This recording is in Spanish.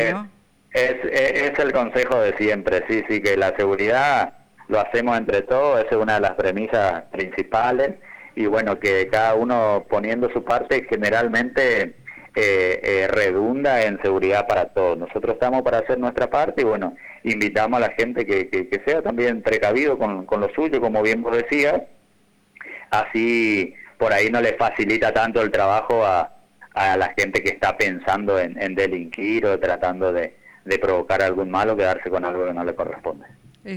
¿no? Es el consejo de siempre, sí, sí, que la seguridad lo hacemos entre todos, esa es una de las premisas principales, y bueno, que cada uno poniendo su parte generalmente redunda en seguridad para todos. Nosotros estamos para hacer nuestra parte y bueno, invitamos a la gente que sea también precavido con lo suyo, como bien vos decías, así por ahí no le facilita tanto el trabajo a la gente que está pensando en delinquir o tratando de provocar algún mal o quedarse con algo que no le corresponde.